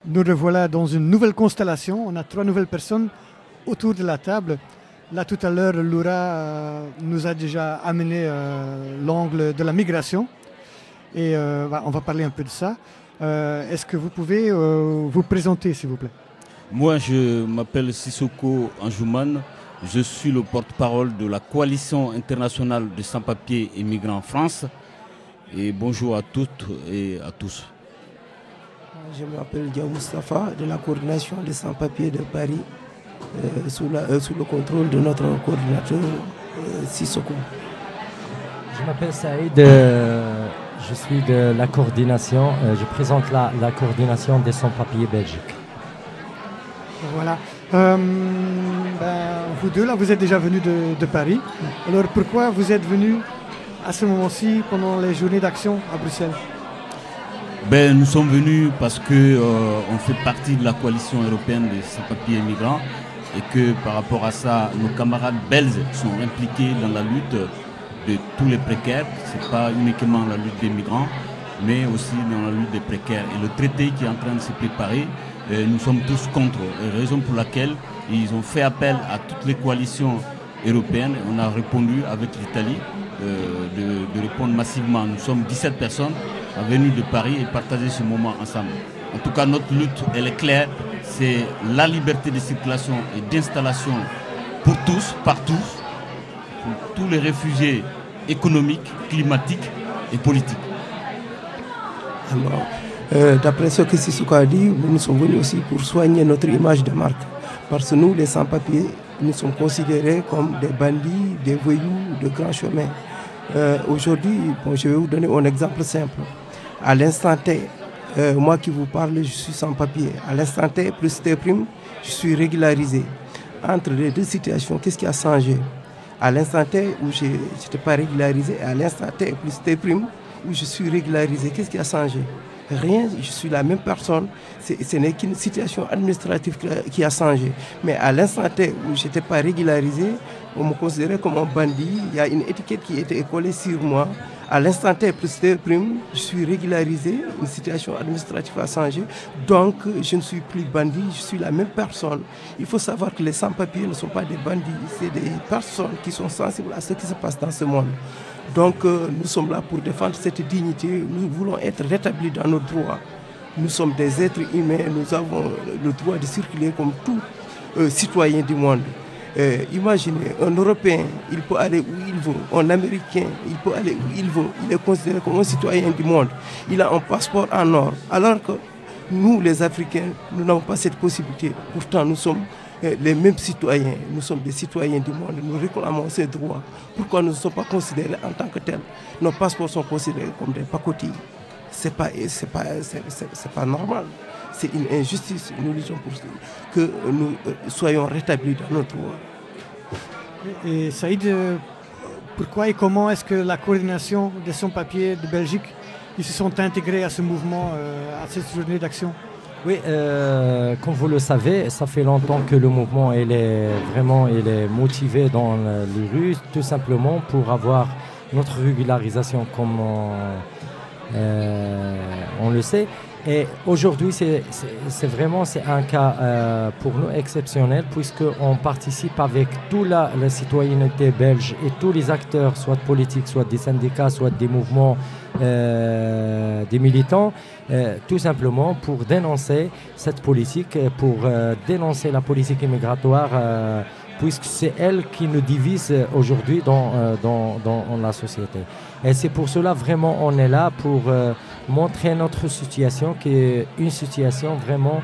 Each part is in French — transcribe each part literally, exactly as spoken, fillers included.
Nous revoilà dans une nouvelle constellation. On a trois nouvelles personnes autour de la table. Là, tout à l'heure, Laura euh, nous a déjà amené euh, l'angle de la migration. Et euh, bah, on va parler un peu de ça. Euh, est-ce que vous pouvez euh, vous présenter, s'il vous plaît? Moi, je m'appelle Sissoko Anjouman. Je suis le porte-parole de la Coalition internationale des sans-papiers et migrants en France. Et bonjour à toutes et à tous. Je m'appelle Dia Mustafa, de la coordination des sans-papiers de Paris, euh, sous, la, euh, sous le contrôle de notre coordinateur euh, Sissoko. Je m'appelle Saïd, euh, je suis de la coordination, euh, je présente la, la coordination des sans-papiers Belgique. Voilà. Euh, ben, vous deux, là, vous êtes déjà venus de, de Paris. Alors pourquoi vous êtes venus à ce moment-ci pendant les journées d'action à Bruxelles? Ben, nous sommes venus parce qu'on euh, fait partie de la coalition européenne des sans-papiers migrants et que par rapport à ça, nos camarades belges sont impliqués dans la lutte de tous les précaires. Ce n'est pas uniquement la lutte des migrants, mais aussi dans la lutte des précaires. Et le traité qui est en train de se préparer, euh, nous sommes tous contre. Et raison pour laquelle ils ont fait appel à toutes les coalitions européennes. On a répondu avec l'Italie euh, de, de répondre massivement. Nous sommes dix-sept personnes venus de Paris et partager ce moment ensemble. En tout cas, notre lutte, elle est claire. C'est la liberté de circulation et d'installation pour tous, partout, pour tous les réfugiés économiques, climatiques et politiques. Alors, euh, d'après ce que Sissoko a dit, nous sommes venus aussi pour soigner notre image de marque. Parce que nous, les sans-papiers, nous sommes considérés comme des bandits, des voyous de grand chemin. Euh, aujourd'hui, bon, je vais vous donner un exemple simple. À l'instant T, euh, moi qui vous parle, je suis sans papier. À l'instant T, plus T prime, je suis régularisé. Entre les deux situations, qu'est-ce qui a changé? À l'instant T où je n'étais pas régularisé, et à l'instant T plus T prime où je suis régularisé, qu'est-ce qui a changé? Rien, je suis la même personne. C'est, ce n'est qu'une situation administrative qui a changé. Mais à l'instant T où je n'étais pas régularisé, on me considérait comme un bandit. Il y a une étiquette qui était collée sur moi. À l'instant T plus T prime, je suis régularisé. Une situation administrative a changé. Donc, je ne suis plus bandit, je suis la même personne. Il faut savoir que les sans-papiers ne sont pas des bandits. C'est des personnes qui sont sensibles à ce qui se passe dans ce monde. Donc, euh, nous sommes là pour défendre cette dignité. Nous voulons être rétablis dans nos droits. Nous sommes des êtres humains. Nous avons le droit de circuler comme tout euh, citoyen du monde. Euh, imaginez, un Européen, il peut aller où il veut. Un Américain, il peut aller où il veut. Il est considéré comme un citoyen du monde. Il a un passeport en or. Alors que nous, les Africains, nous n'avons pas cette possibilité. Pourtant, nous sommes euh, les mêmes citoyens. Nous sommes des citoyens du monde. Nous réclamons ces droits. Pourquoi nous ne sommes pas considérés en tant que tels? Nos passeports sont considérés comme des pacotilles. Ce n'est pas, c'est pas, c'est, c'est, c'est pas normal. C'est une injustice. Nous disons pour que nous soyons rétablis dans notre droit. Et, et Saïd, pourquoi et comment est-ce que la coordination des sans-papiers de Belgique ils se sont intégrés à ce mouvement, euh, à cette journée d'action? Oui, euh, comme vous le savez, ça fait longtemps que le mouvement il est vraiment il est motivé dans les rues, tout simplement pour avoir notre régularisation comme on, euh, on le sait. Et aujourd'hui, c'est, c'est, c'est vraiment c'est un cas euh, pour nous exceptionnel puisqu'on participe avec toute la, la citoyenneté belge et tous les acteurs, soit politiques, soit des syndicats, soit des mouvements, euh, des militants, euh, tout simplement pour dénoncer cette politique, pour euh, dénoncer la politique immigratoire, euh, puisque c'est elle qui nous divise aujourd'hui dans, euh, dans, dans la société. Et c'est pour cela vraiment on est là pour euh, montrer notre situation qui est une situation vraiment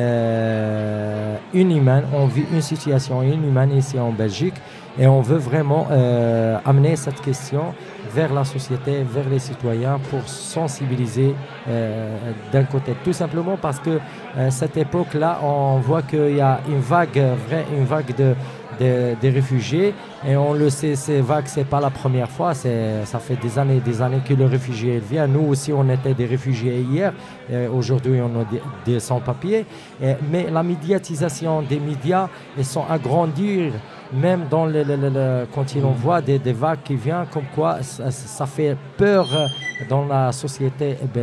euh, inhumaine. On vit une situation inhumaine ici en Belgique et on veut vraiment euh, amener cette question vers la société, vers les citoyens pour sensibiliser euh, d'un côté. Tout simplement parce que euh, cette époque-là, on voit qu'il y a une vague, vraie, une vague de Des, des réfugiés et on le sait, ces vagues c'est pas la première fois, c'est, ça fait des années des années que le réfugié vient. Nous aussi on était des réfugiés hier, et aujourd'hui on a des, des sans-papiers, et, mais la médiatisation des médias ils sont agrandis même dans le, le, le, le, quand on voit des, des vagues qui viennent comme quoi ça, ça fait peur dans la société belge.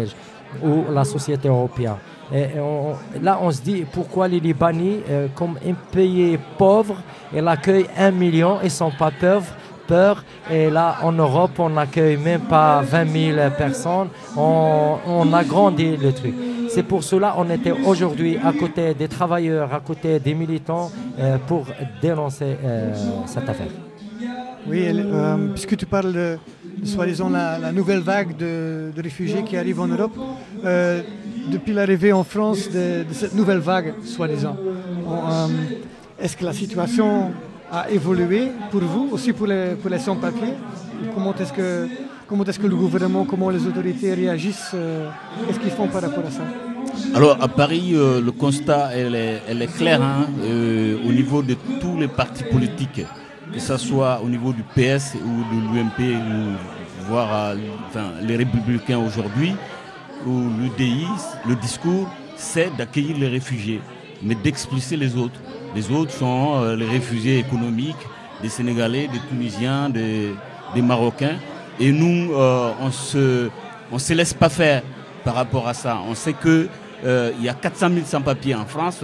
ou la société européenne. Et on, là, on se dit pourquoi les Libanais, euh, comme un pays pauvre, ils accueillent un million, ils ne sont pas pauvres. Peur. Et là, en Europe, on n'accueille même pas vingt mille personnes. On, on agrandit le truc. C'est pour cela qu'on était aujourd'hui à côté des travailleurs, à côté des militants, euh, pour dénoncer euh, cette affaire. Oui, euh, puisque tu parles de, de soi-disant la, la nouvelle vague de, de réfugiés qui arrivent en Europe, euh, depuis l'arrivée en France de, de cette nouvelle vague, soi-disant, on, euh, est-ce que la situation a évolué pour vous, aussi pour les, pour les sans-papiers? Comment est-ce que, comment est-ce que le gouvernement, comment les autorités réagissent? euh, Qu'est-ce qu'ils font par rapport à ça? Alors à Paris, euh, le constat elle est, elle est clair hein, euh, au niveau de tous les partis politiques, que ce soit au niveau du P S ou de l'U M P, ou voire à, enfin, les Républicains aujourd'hui, ou l'U D I, le discours, c'est d'accueillir les réfugiés, mais d'expulser les autres. Les autres sont euh, les réfugiés économiques, des Sénégalais, des Tunisiens, des, des Marocains. Et nous, euh, on se, on se laisse pas faire par rapport à ça. On sait qu'il euh, y a quatre cent mille sans-papiers en France.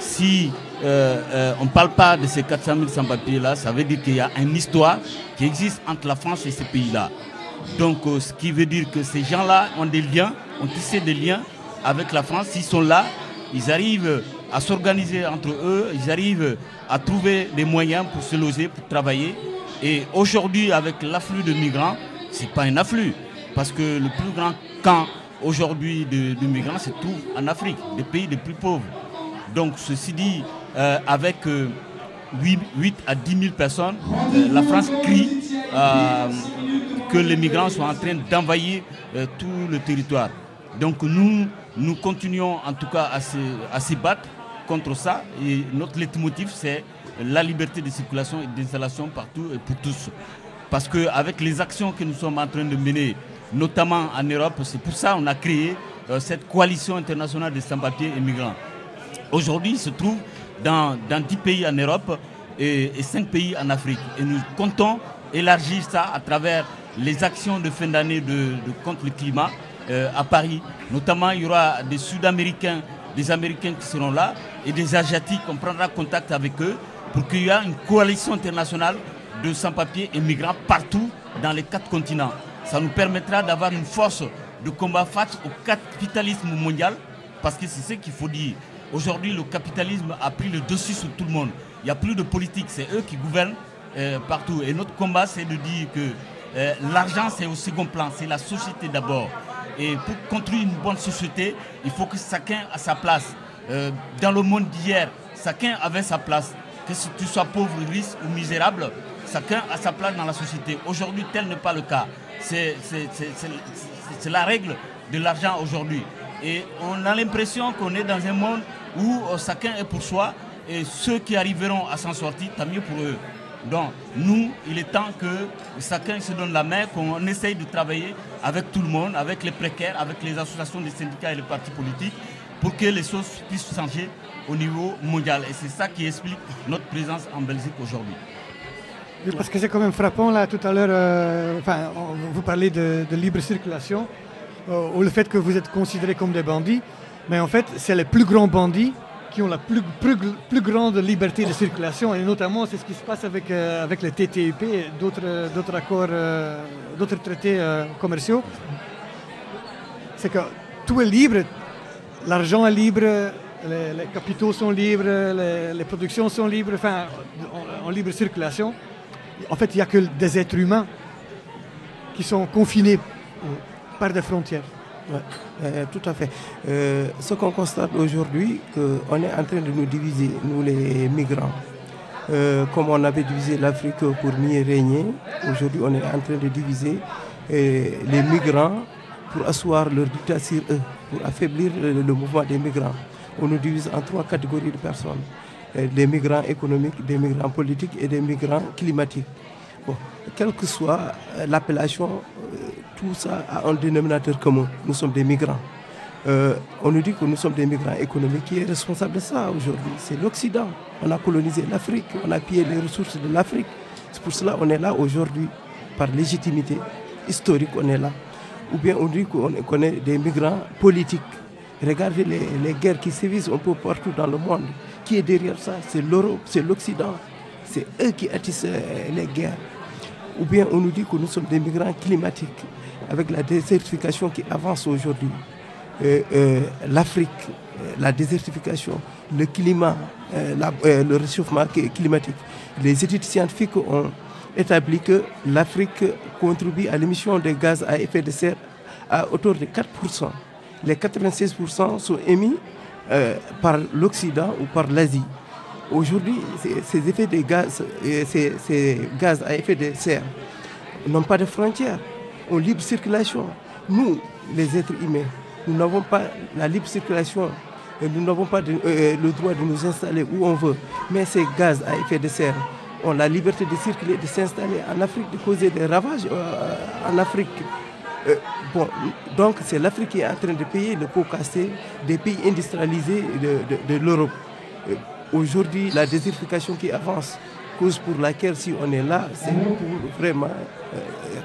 Si euh, euh, on ne parle pas de ces quatre cent mille sans-papiers-là, ça veut dire qu'il y a une histoire qui existe entre la France et ces pays-là. Donc, euh, ce qui veut dire que ces gens-là ont des liens, ont tissé des liens avec la France. S'ils sont là, ils arrivent à s'organiser entre eux, ils arrivent à trouver des moyens pour se loger, pour travailler. Et aujourd'hui, avec l'afflux de migrants, ce n'est pas un afflux, parce que le plus grand camp aujourd'hui de, de migrants se trouve en Afrique, des pays les plus pauvres. Donc, ceci dit, euh, avec euh, huit à dix mille personnes, euh, la France crie euh, que les migrants sont en train d'envahir euh, tout le territoire. Donc, nous, nous continuons en tout cas à se, à se battre contre ça, et notre leitmotiv c'est la liberté de circulation et d'installation partout et pour tous. Parce qu'avec les actions que nous sommes en train de mener, notamment en Europe, c'est pour ça qu'on a créé euh, cette coalition internationale des sans-papiers et migrants. Aujourd'hui, il se trouve dans, dans dix pays en Europe et, et cinq pays en Afrique. Et nous comptons élargir ça à travers les actions de fin d'année de, de contre le climat euh, à Paris. Notamment, il y aura des Sud-Américains, des Américains qui seront là et des Asiatiques. On prendra contact avec eux pour qu'il y ait une coalition internationale de sans-papiers et migrants partout dans les quatre continents. Ça nous permettra d'avoir une force de combat face au capitalisme mondial, parce que c'est ce qu'il faut dire. Aujourd'hui, le capitalisme a pris le dessus sur tout le monde. Il n'y a plus de politique, c'est eux qui gouvernent euh, partout. Et notre combat, c'est de dire que euh, l'argent, c'est au second plan, c'est la société d'abord. Et pour construire une bonne société, il faut que chacun ait sa place. Euh, dans le monde d'hier, chacun avait sa place. Que si tu sois pauvre, riche ou misérable, chacun a sa place dans la société. Aujourd'hui, tel n'est pas le cas. C'est, c'est, c'est, c'est, c'est la règle de l'argent aujourd'hui. Et on a l'impression qu'on est dans un monde où chacun est pour soi, et ceux qui arriveront à s'en sortir, tant mieux pour eux. Donc nous, il est temps que chacun se donne la main, qu'on essaye de travailler avec tout le monde, avec les précaires, avec les associations des syndicats et les partis politiques, pour que les choses puissent changer au niveau mondial. Et c'est ça qui explique notre présence en Belgique aujourd'hui. Oui, parce que c'est quand même frappant, là, tout à l'heure, euh, enfin, on, vous parlez de, de libre circulation, euh, ou le fait que vous êtes considérés comme des bandits, mais en fait, c'est les plus grands bandits qui ont la plus, plus, plus grande liberté de circulation, et notamment, c'est ce qui se passe avec, euh, avec le T T I P et d'autres, d'autres accords, euh, d'autres traités euh, commerciaux. C'est que tout est libre, l'argent est libre, les, les capitaux sont libres, les, les productions sont libres, enfin, en, en libre circulation. En fait, il n'y a que des êtres humains qui sont confinés par des frontières. Ouais, euh, tout à fait. Euh, ce qu'on constate aujourd'hui, qu'on est en train de nous diviser, nous les migrants. Euh, comme on avait divisé l'Afrique pour mieux régner, aujourd'hui on est en train de diviser euh, les migrants pour asseoir leur dictat sur eux, pour affaiblir le, le mouvement des migrants. On nous divise en trois catégories de personnes. Des migrants économiques, des migrants politiques et des migrants climatiques. Bon, quelle que soit l'appellation, tout ça a un dénominateur commun. Nous sommes des migrants. Euh, on nous dit que nous sommes des migrants économiques. Qui est responsable de ça aujourd'hui? C'est l'Occident. On a colonisé l'Afrique, on a pillé les ressources de l'Afrique. C'est pour cela qu'on est là aujourd'hui, par légitimité historique, on est là. ou bien on dit qu'on connaît des migrants politiques. Regardez les, les guerres qui sévissent un peu partout dans le monde. Qui est derrière ça? C'est l'Europe, c'est l'Occident. C'est eux qui attissent les guerres. Ou bien on nous dit que nous sommes des migrants climatiques, avec la désertification qui avance aujourd'hui. Euh, euh, L'Afrique, euh, la désertification, le climat, euh, la, euh, le réchauffement climatique. Les études scientifiques ont établi que l'Afrique contribue à l'émission de gaz à effet de serre à hauteur de quatre pour cent. Les quatre-vingt-seize pour cent sont émis euh, par l'Occident ou par l'Asie. Aujourd'hui, ces, ces effets de gaz, ces, ces gaz à effet de serre n'ont pas de frontières, ont libre circulation. Nous, les êtres humains, nous n'avons pas la libre circulation, nous n'avons pas de, euh, le droit de nous installer où on veut. Mais ces gaz à effet de serre ont la liberté de circuler, de s'installer en Afrique, de causer des ravages euh, en Afrique. Euh, bon, donc c'est l'Afrique qui est en train de payer le pot cassé des pays industrialisés de, de, de l'Europe. Euh, aujourd'hui, la désertification qui avance, cause pour laquelle si on est là, c'est pour vraiment euh,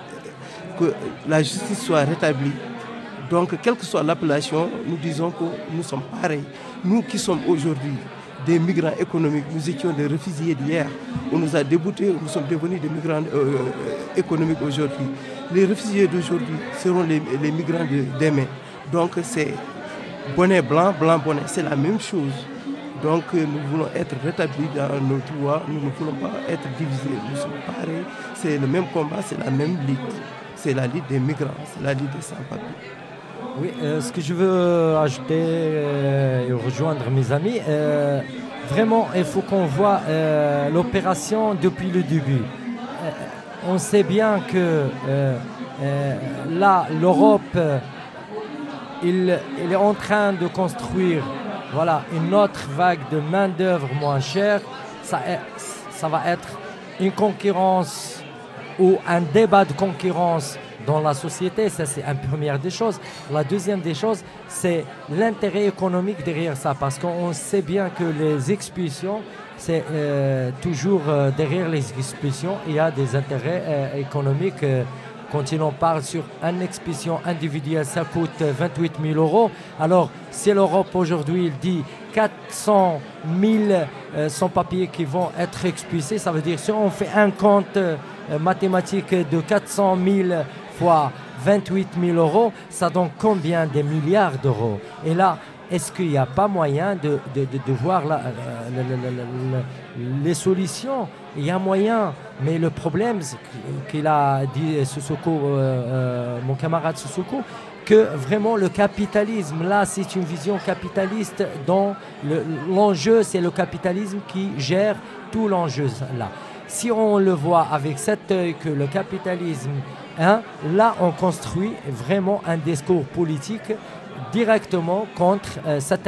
que la justice soit rétablie. Donc, quelle que soit l'appellation, nous disons que nous sommes pareils. Nous qui sommes aujourd'hui des migrants économiques, nous étions des réfugiés d'hier. On nous a déboutés, nous sommes devenus des migrants euh, économiques aujourd'hui. Les réfugiés d'aujourd'hui seront les, les migrants de demain. Donc, c'est bonnet blanc, blanc bonnet, c'est la même chose. Donc, nous voulons être rétablis dans nos droits, nous ne voulons pas être divisés. Nous sommes pareils, c'est le même combat, c'est la même lutte. C'est la lutte des migrants, c'est la lutte des sans-papiers. Oui, euh, ce que je veux ajouter euh, et rejoindre mes amis, euh, vraiment, il faut qu'on voit euh, l'opération depuis le début. Euh, on sait bien que euh, euh, là, l'Europe, euh, il, il est en train de construire voilà, une autre vague de main-d'œuvre moins chère. Ça, est, ça va être une concurrence ou un débat de concurrence dans la société, ça c'est une première des choses. La deuxième des choses, c'est l'intérêt économique derrière ça, parce qu'on sait bien que les expulsions, c'est euh, toujours euh, derrière les expulsions, il y a des intérêts euh, économiques. Euh, quand on parle sur une expulsion individuelle, ça coûte vingt-huit mille euros. Alors, si l'Europe aujourd'hui il dit quatre cent mille euh, sans-papiers qui vont être expulsés, ça veut dire si on fait un compte euh, mathématique de quatre cent mille fois vingt-huit mille euros, ça donne combien de milliards d'euros? Et là, est-ce qu'il n'y a pas moyen de, de, de, de voir la, la, la, la, la, les solutions? Il y a moyen, mais le problème, c'est qu'il a dit Sissoko, euh, euh, mon camarade Sissoko, que vraiment le capitalisme, là, c'est une vision capitaliste dont le, l'enjeu, c'est le capitalisme qui gère tout l'enjeu là. Si on le voit avec cet œil que le capitalisme, hein, là on construit vraiment un discours politique directement contre euh, cette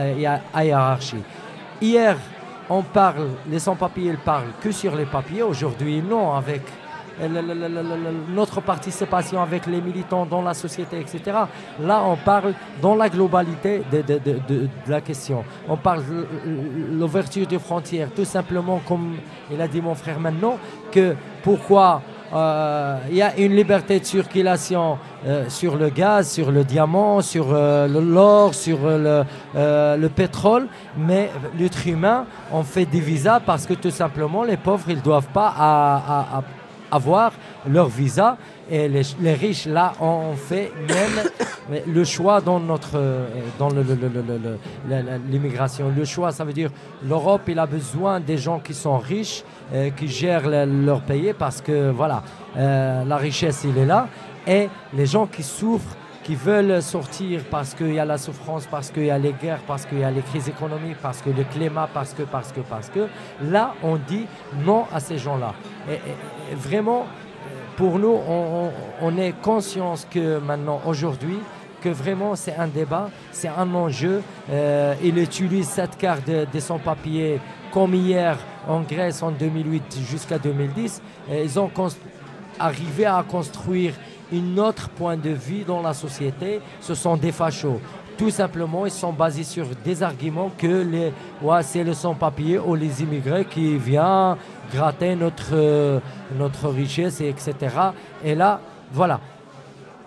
hiérarchie. Hier, on parle, les sans-papiers ils parlent que sur les papiers. Aujourd'hui, non, avec euh, le, le, le, le, notre participation avec les militants dans la société, et cetera. Là, on parle dans la globalité de, de, de, de, de la question. On parle de l'ouverture des frontières, tout simplement, comme il a dit mon frère maintenant, que pourquoi il euh, y a une liberté de circulation euh, sur le gaz, sur le diamant, sur euh, l'or, sur le, euh, le pétrole, mais l'être humain, on fait des visas parce que tout simplement les pauvres, ils ne doivent pas à, à, à avoir leur visa, et les, les riches là ont fait même le choix dans notre dans le, le, le, le, le, l'immigration. Le choix, ça veut dire l'Europe, il a besoin des gens qui sont riches, euh, qui gèrent le, leur pays, parce que voilà, euh, la richesse il est là, et les gens qui souffrent, qui veulent sortir parce qu'il y a la souffrance, parce qu'il y a les guerres, parce qu'il y a les crises économiques, parce que le climat, parce que, parce que, parce que, là, on dit non à ces gens-là. Et, et, et vraiment, pour nous, on, on, on est conscient que maintenant, aujourd'hui, que vraiment c'est un débat, c'est un enjeu. Euh, il utilise cette carte de, de sans-papiers comme hier en Grèce en deux mille huit jusqu'à deux mille dix. Et ils ont const- arrivé à construire un autre point de vue dans la société. Ce sont des fachos. Tout simplement, ils sont basés sur des arguments que les, ouais, c'est le sans-papier ou les immigrés qui viennent gratter notre, euh, notre richesse, et cetera. Et là, voilà.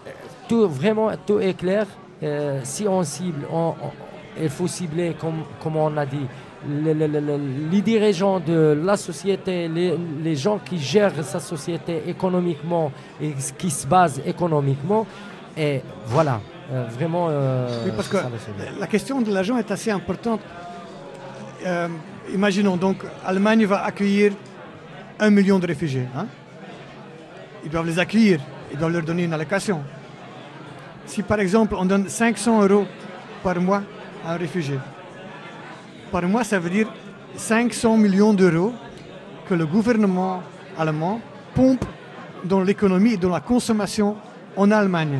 tout, vraiment, tout est clair. Euh, si on cible, on, on, il faut cibler, comme, comme on a dit, les, les, les, les dirigeants de la société, les, les gens qui gèrent sa société économiquement et qui se basent économiquement. Et voilà, euh, vraiment... Euh, oui, parce que la question de l'argent est assez importante. Euh, imaginons donc, l'Allemagne va accueillir un million de réfugiés. Hein? Ils doivent les accueillir, ils doivent leur donner une allocation. Si par exemple on donne cinq cents euros par mois à un réfugié, par mois ça veut dire cinq cents millions d'euros que le gouvernement allemand pompe dans l'économie et dans la consommation en Allemagne.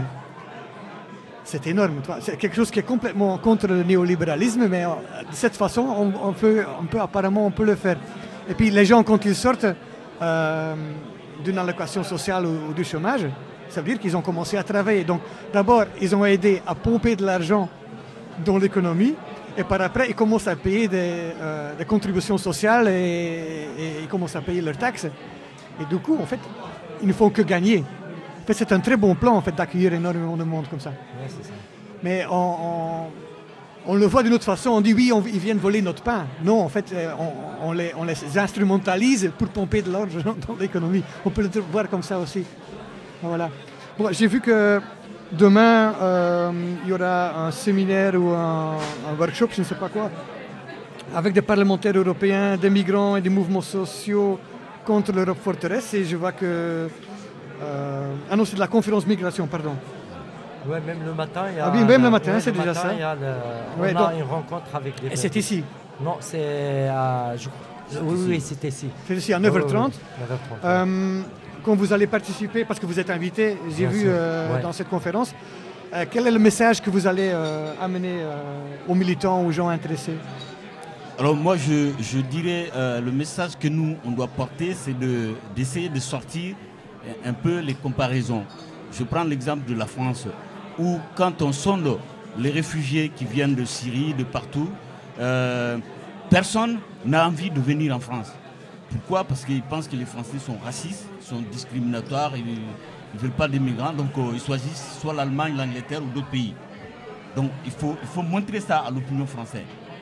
C'est énorme. C'est quelque chose qui est complètement contre le néolibéralisme, mais de cette façon, on, on, peut, on peut apparemment on peut le faire. Et puis les gens, quand ils sortent euh, d'une allocation sociale ou, ou du chômage, ça veut dire qu'ils ont commencé à travailler. Donc d'abord, ils ont aidé à pomper de l'argent dans l'économie, et par après, ils commencent à payer des, euh, des contributions sociales et, et ils commencent à payer leurs taxes. Et du coup, en fait, ils ne font que gagner. En fait, c'est un très bon plan en fait, d'accueillir énormément de monde comme ça. Ouais, c'est ça. Mais on, on, on le voit d'une autre façon. On dit oui, on, ils viennent voler notre pain. Non, en fait, on, on, les, on les instrumentalise pour pomper de l'argent dans l'économie. On peut le voir comme ça aussi. Voilà. Bon, j'ai vu que demain, euh, il y aura un séminaire ou un, un workshop, je ne sais pas quoi, avec des parlementaires européens, des migrants et des mouvements sociaux contre l'Europe forteresse. Et je vois que... Euh, ah non, c'est de la conférence migration, pardon. Oui, même le matin, il y a... Ah oui, même le matin, ouais, c'est le déjà matin, ça. Il y a le, on ouais, a donc, une rencontre avec les... Et c'est ici? Non, c'est... Euh, je... Oui, oui, c'est ici. C'est ici, à neuf heures trente. Oui, oui, neuf heures trente. Euh, quand vous allez participer, parce que vous êtes invité, j'ai Bien vu euh, ouais. dans cette conférence, euh, quel est le message que vous allez euh, amener euh, aux militants, aux gens intéressés? Alors moi, je, je dirais, euh, le message que nous, on doit porter, c'est de, d'essayer de sortir un peu les comparaisons. Je prends l'exemple de la France, où quand on sonde les réfugiés qui viennent de Syrie, de partout, euh, personne n'a envie de venir en France. Pourquoi? Parce qu'ils pensent que les Français sont racistes, sont discriminatoires, ils ne veulent pas des migrants, donc euh, ils choisissent soit l'Allemagne, l'Angleterre ou d'autres pays. Donc il faut, il faut montrer ça à l'opinion française.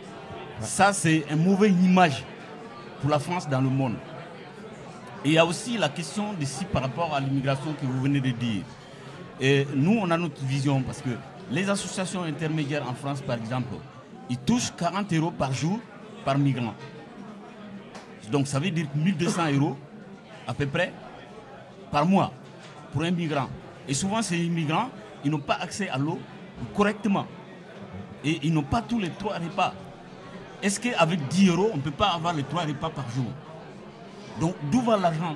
Ça, c'est une mauvaise image pour la France dans le monde. Et il y a aussi la question d'ici par rapport à l'immigration que vous venez de dire. Et nous, on a notre vision parce que les associations intermédiaires en France, par exemple, ils touchent quarante euros par jour par migrant. Donc ça veut dire mille deux cents euros à peu près par mois pour un migrant. Et souvent, ces migrants, ils n'ont pas accès à l'eau correctement. Et ils n'ont pas tous les trois repas. Est-ce qu'avec dix euros, on ne peut pas avoir les trois repas par jour? Donc, d'où va l'argent?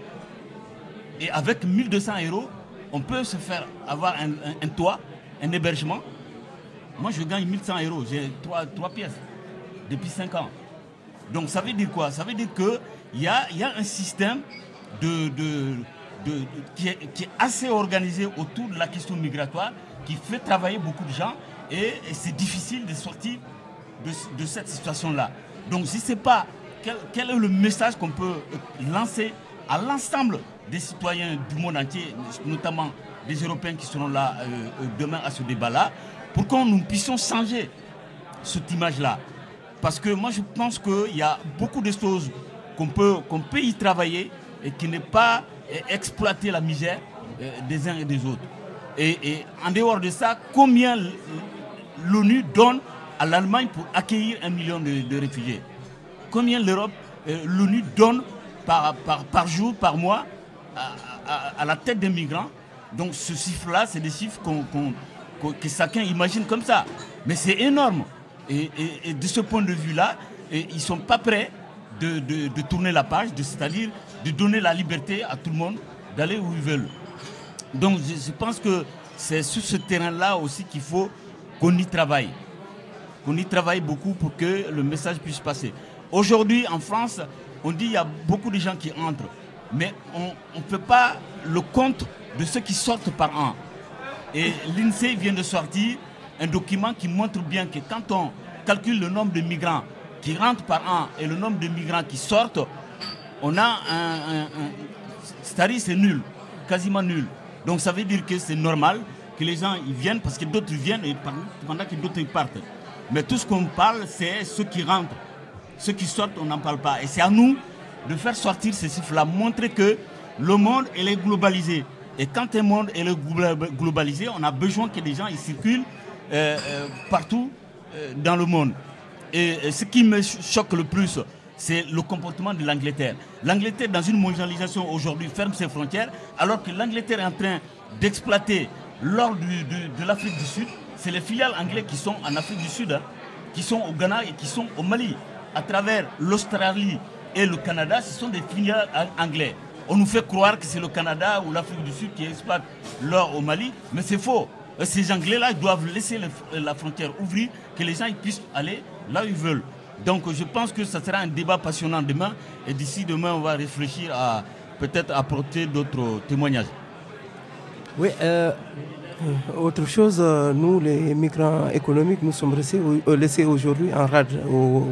Et avec mille deux cents euros, on peut se faire avoir un, un, un toit, un hébergement. Moi, je gagne mille cent euros. J'ai trois, trois pièces depuis cinq ans. Donc, ça veut dire quoi? Ça veut dire qu'il y a, y a un système de, de, de, de, qui, est, qui est assez organisé autour de la question migratoire, qui fait travailler beaucoup de gens. Et, et c'est difficile de sortir de, de cette situation-là. Donc, je ne sais pas quel, quel est le message qu'on peut lancer à l'ensemble des citoyens du monde entier, notamment des Européens qui seront là euh, demain à ce débat-là, pour que nous puissions changer cette image-là. Parce que moi, je pense qu'il y a beaucoup de choses qu'on peut, qu'on peut y travailler et qui n'est pas euh, exploiter la misère euh, des uns et des autres. Et, et en dehors de ça, combien l'ONU donne à l'Allemagne pour accueillir un million de, de réfugiés? Combien l'Europe, euh, l'ONU donne par, par, par jour, par mois à, à, à la tête des migrants? Donc ce chiffre-là, c'est des chiffres qu'on, qu'on, qu'on, que chacun imagine comme ça. Mais c'est énorme. Et, et, et de ce point de vue-là, et ils ne sont pas prêts de, de, de tourner la page, de, c'est-à-dire de donner la liberté à tout le monde d'aller où ils veulent. Donc je, je pense que c'est sur ce terrain-là aussi qu'il faut qu'on y travaille. Qu'on y travaille beaucoup pour que le message puisse passer. Aujourd'hui, en France, on dit qu'il y a beaucoup de gens qui entrent, mais on ne fait pas le compte de ceux qui sortent par an. Et l'INSEE vient de sortir un document qui montre bien que quand on calcule le nombre de migrants qui rentrent par an et le nombre de migrants qui sortent, on a un... un, un c'est-à-dire c'est nul, quasiment nul. Donc ça veut dire que c'est normal que que les gens ils viennent parce que d'autres viennent et pendant que d'autres partent. Mais tout ce qu'on parle, c'est ceux qui rentrent. Ceux qui sortent, on n'en parle pas. Et c'est à nous de faire sortir ces chiffres-là, montrer que le monde il est globalisé. Et quand un monde est globalisé, on a besoin que les gens ils circulent euh, euh, partout euh, dans le monde. Et, et ce qui me choque le plus, c'est le comportement de l'Angleterre. L'Angleterre, dans une mondialisation aujourd'hui, ferme ses frontières, alors que l'Angleterre est en train d'exploiter l'or du, du, de l'Afrique du Sud. C'est les filiales anglaises qui sont en Afrique du Sud, hein, qui sont au Ghana et qui sont au Mali. À travers l'Australie et le Canada, ce sont des filiales anglaises. On nous fait croire que c'est le Canada ou l'Afrique du Sud qui exploite l'or au Mali, mais c'est faux. Ces Anglais-là doivent laisser la frontière ouverte, que les gens puissent aller là où ils veulent. Donc je pense que ça sera un débat passionnant demain, et d'ici demain, on va réfléchir à peut-être apporter d'autres témoignages. Oui, euh, autre chose, nous les migrants économiques, nous sommes laissés, laissés aujourd'hui en rade au,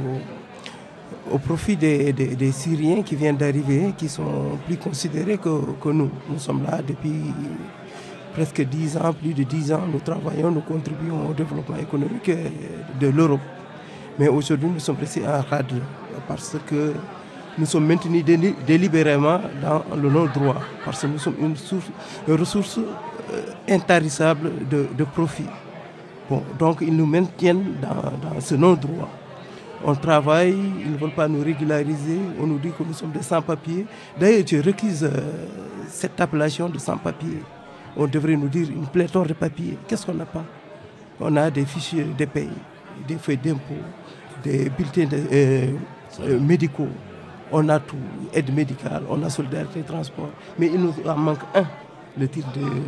au profit des, des, des Syriens qui viennent d'arriver, qui sont plus considérés que, que nous. Nous sommes là depuis presque dix ans, plus de dix ans, nous travaillons, nous contribuons au développement économique de l'Europe. Mais aujourd'hui, nous sommes restés en rade parce que nous sommes maintenus déli- délibérément dans le non-droit, parce que nous sommes une, source, une ressource euh, intarissable de, de profit. Bon, donc, ils nous maintiennent dans, dans ce non-droit. On travaille, ils ne veulent pas nous régulariser, on nous dit que nous sommes des sans-papiers. D'ailleurs, tu recuses euh, cette appellation de sans-papiers. On devrait nous dire une pléthore de papiers. Qu'est-ce qu'on n'a pas? On a des fichiers de paye, des feuilles d'impôt, des bulletins de, euh, euh, médicaux. On a tout, aide médicale, on a solidarité transport. Mais il nous en manque un, le titre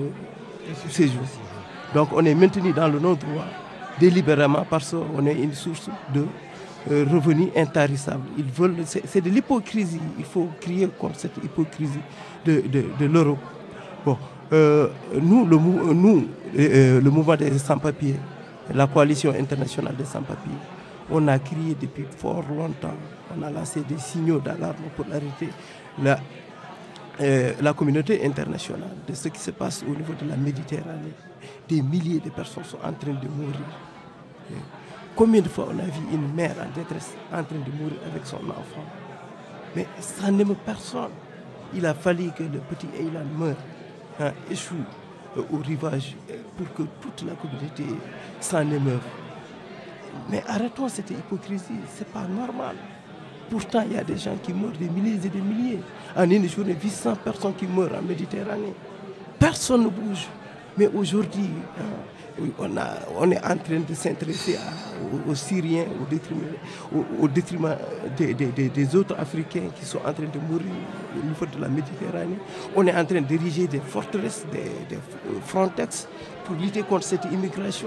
de séjour. Donc on est maintenu dans le non-droit, délibérément, parce qu'on est une source de euh, revenus intarissables. Ils veulent, c'est, c'est de l'hypocrisie. Il faut crier contre cette hypocrisie de, de, de l'Europe. Bon. Euh, nous, le, nous euh, le mouvement des sans-papiers, la coalition internationale des sans-papiers, on a crié depuis fort longtemps, on a lancé des signaux d'alarme pour arrêter la, euh, la communauté internationale de ce qui se passe au niveau de la Méditerranée. Des milliers de personnes sont en train de mourir. Et combien de fois on a vu une mère en détresse en train de mourir avec son enfant? Mais ça n'aime personne. Il a fallu que le petit Aylan meure. Hein, échoue euh, au rivage euh, pour que toute la communauté s'en émeuve. Mais arrêtons cette hypocrisie, c'est pas normal. Pourtant, il y a des gens qui meurent, des milliers et des milliers. En une journée, huit cents personnes qui meurent en Méditerranée. Personne ne bouge. Mais aujourd'hui, hein, on, a, on est en train de s'intéresser à, aux, aux Syriens, au détriment, au, au détriment des, des, des, des autres Africains qui sont en train de mourir au niveau de la Méditerranée. On est en train d'ériger des forteresses, des, des Frontex pour lutter contre cette immigration.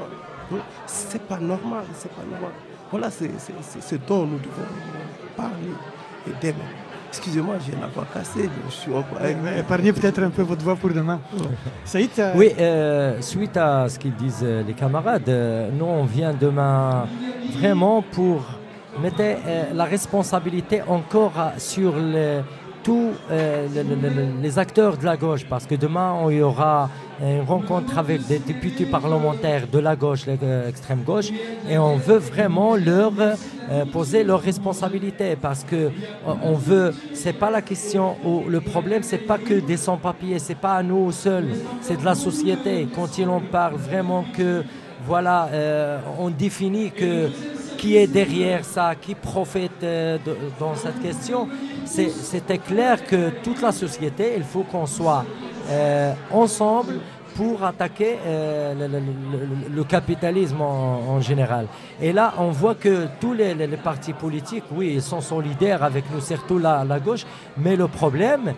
C'est pas normal, c'est pas normal. Voilà, c'est, c'est, c'est ce dont nous devons parler demain. Excusez-moi, j'ai la voix cassée, je suis un peu... Épargnez peut-être un peu votre voix pour demain. Ouais. Saïd, euh... Oui, euh, suite à ce qu'ils disent euh, les camarades, euh, nous on vient demain vraiment pour mettre euh, la responsabilité encore sur les, tous euh, les, les, les acteurs de la gauche, parce que demain il y aura une rencontre avec des députés parlementaires de la gauche, l'extrême gauche, et on veut vraiment leur euh, poser leurs responsabilités, parce que on veut, c'est pas la question, où le problème c'est pas que des sans-papiers, c'est pas à nous seuls, c'est de la société. Quand il en parle vraiment que voilà, euh, on définit que qui est derrière ça, qui profite euh, de, dans cette question, c'est, c'était clair que toute la société, il faut qu'on soit Euh, ensemble pour attaquer euh, le, le, le, le capitalisme en, en général. Et là, on voit que tous les, les, les partis politiques, oui, ils sont solidaires avec nous, surtout la, la gauche, mais le problème,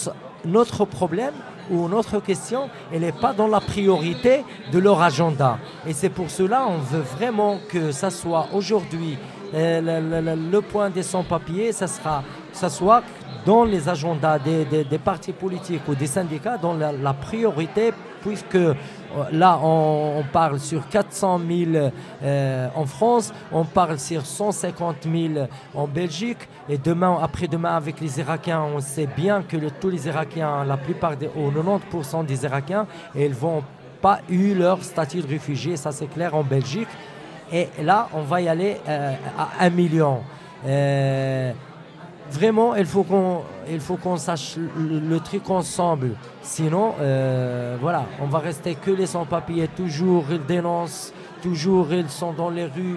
notre problème ou notre question, elle n'est pas dans la priorité de leur agenda. Et c'est pour cela qu'on veut vraiment que ça soit aujourd'hui euh, le, le, le point des sans-papiers, ça sera, ça soit dans les agendas des, des, des partis politiques ou des syndicats, dans la, la priorité, puisque euh, là on, on parle sur quatre cent mille euh, en France, on parle sur cent cinquante mille en Belgique, et demain, après-demain avec les Irakiens, on sait bien que le, tous les Irakiens, la plupart des, ou quatre-vingt-dix pour cent des Irakiens, ils vont pas eu leur statut de réfugié, ça c'est clair, en Belgique. Et là, on va y aller euh, à un million. Euh, vraiment, il faut qu'on, il faut qu'on sache le, le truc ensemble. Sinon, euh, voilà, on va rester que les sans-papiers. Toujours, ils dénoncent, toujours, ils sont dans les rues.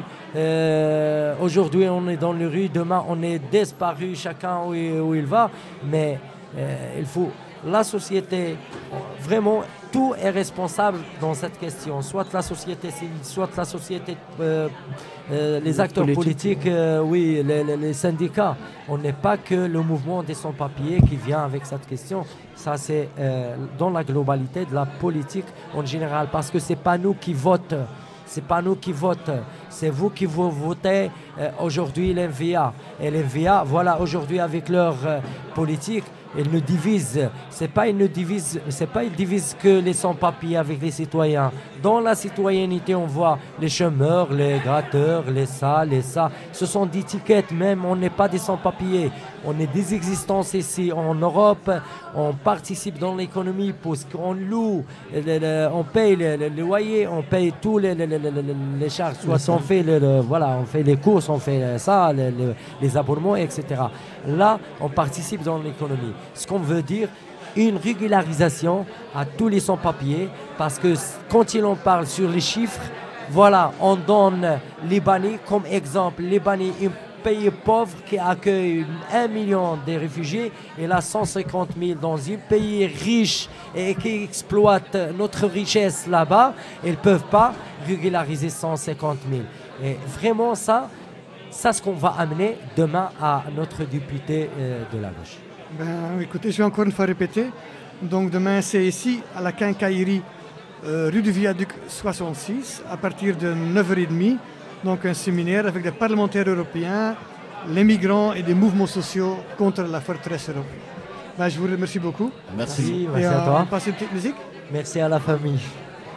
Euh, aujourd'hui, on est dans les rues, demain, on est disparu, chacun où il, où il va. Mais euh, il faut, la société, vraiment, tout est responsable dans cette question. Soit la société civile, soit la société, euh, euh, les acteurs Politique. politiques, euh, oui, les, les, les syndicats. On n'est pas que le mouvement des sans-papiers qui vient avec cette question. Ça, c'est euh, dans la globalité de la politique en général, parce que c'est pas nous qui votons. C'est pas nous qui votons, c'est vous qui vous votez euh, aujourd'hui l'N V A. Et l'N V A, voilà, aujourd'hui avec leur euh, politique, ils nous divisent. C'est pas ils nous divisent, c'est pas ils divisent que les sans-papiers avec les citoyens. Dans la citoyenneté, on voit les chômeurs, les gratteurs, les ça, les ça. Ce sont des étiquettes même. On n'est pas des sans-papiers. On est des existences ici en Europe. On participe dans l'économie parce qu'on loue, le, le, on paye le, le, le loyer, on paye tous les, les, les, les charges. Soit on fait le, le, voilà, on fait les courses, on fait ça, les, les abonnements, et cetera. Là, on participe dans l'économie. Ce qu'on veut dire, une régularisation à tous les sans-papiers, parce que quand ils en parlent sur les chiffres, voilà, on donne Libanais comme exemple. Libanais, un pays pauvre qui accueille un million de réfugiés, et là cent cinquante mille dans un pays riche et qui exploite notre richesse là-bas, ils ne peuvent pas régulariser cent cinquante mille. Et vraiment ça, c'est ce qu'on va amener demain à notre député euh, de la gauche. Ben, écoutez, je vais encore une fois répéter. Donc demain, c'est ici, à la Quincaillerie, euh, rue du Viaduc soixante-six, à partir de neuf heures trente. Donc un séminaire avec des parlementaires européens, les migrants et des mouvements sociaux contre la forteresse européenne. Ben, je vous remercie beaucoup. Merci. Merci, merci à toi. On passe une petite musique. Merci à la famille.